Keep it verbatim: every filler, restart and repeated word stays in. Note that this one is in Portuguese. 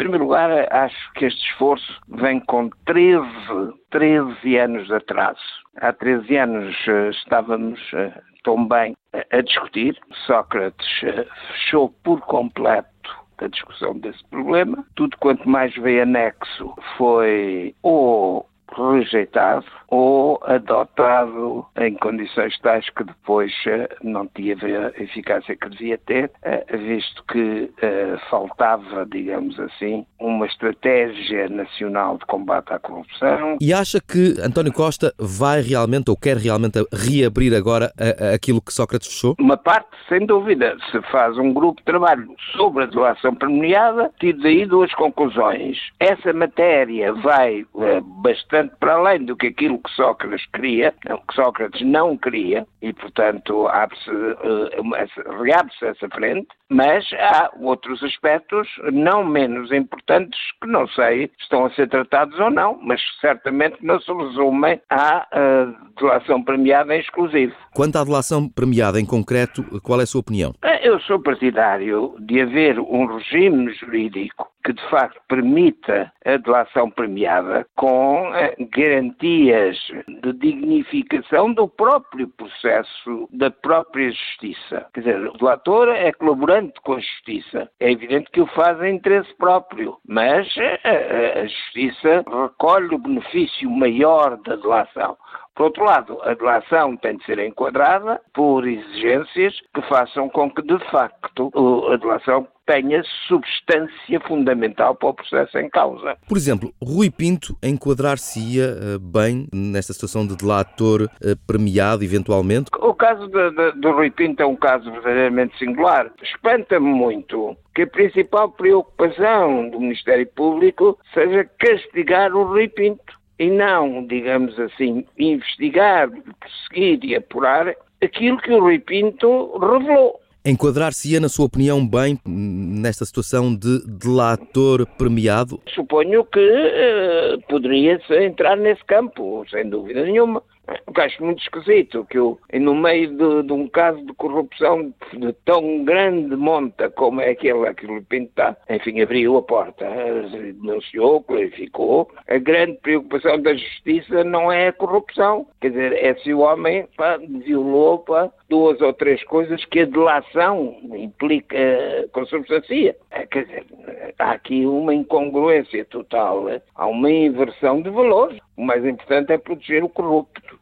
primeiro lugar, acho que este esforço vem com treze, treze anos de atraso. Há treze anos estávamos tão bem a discutir. Sócrates fechou por completo a discussão desse problema. Tudo quanto mais veio anexo foi ou rejeitado ou adotado em condições tais que depois não tinha a eficácia que devia ter, visto que uh, faltava, digamos assim, uma estratégia nacional de combate à corrupção. E acha que António Costa vai realmente ou quer realmente reabrir agora a, a aquilo que Sócrates fechou? Uma parte, sem dúvida. Se faz um grupo de trabalho sobre a delação premiada, tido aí duas conclusões. Essa matéria vai uh, bastante para além do que aquilo que Sócrates queria, que Sócrates não queria, e, portanto, abre-se, uh, reabre-se essa frente, mas há outros aspectos não menos importantes que não sei se estão a ser tratados ou não, mas certamente não se resumem à uh, delação premiada em exclusivo. Quanto à delação premiada em concreto, qual é a sua opinião? Eu sou partidário de haver um regime jurídico que de facto permita a delação premiada com uh, garantias de dignificação do próprio processo, da própria justiça. Quer dizer, o delator é colaborante com a justiça. É evidente que o faz em interesse próprio, mas uh, a justiça recolhe o benefício maior da delação. Por outro lado, a delação tem de ser enquadrada por exigências que façam com que, de facto, a delação tenha substância fundamental para o processo em causa. Por exemplo, Rui Pinto enquadrar-se-ia bem nesta situação de delator premiado, eventualmente? O caso de, de, do Rui Pinto é um caso verdadeiramente singular. Espanta-me muito que a principal preocupação do Ministério Público seja castigar o Rui Pinto e não, digamos assim, investigar, perseguir e apurar aquilo que o Rui Pinto revelou. Enquadrar-se-ia, na sua opinião, bem nesta situação de delator premiado? Suponho que uh, poderia-se entrar nesse campo, sem dúvida nenhuma. O que acho muito esquisito, que eu, no meio de, de um caso de corrupção de tão grande monta como é aquele que o Pinto está, enfim, abriu a porta, denunciou, clarificou. A grande preocupação da justiça não é a corrupção, quer dizer, é se o homem pá, violou pá, duas ou três coisas que a delação implica, consubstancia. Quer dizer, há aqui uma incongruência total, há uma inversão de valores. O mais importante é proteger o corrupto.